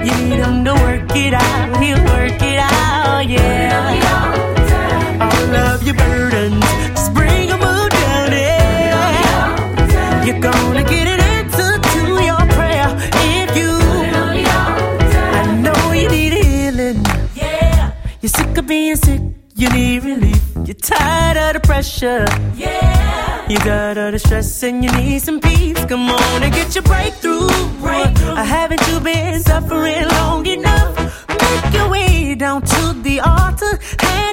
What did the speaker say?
You need him to work it out, he'll work it out, yeah. All of your burdens, just bring them all down, yeah. You're gonna get an answer to your prayer if you. I know you need healing, yeah. You're sick of being sick, you need relief. You're tired of the pressure, yeah. You got all the stress and you need some peace. Come on and get your breakthrough. Haven't you been suffering long enough? Make your way down to the altar, hand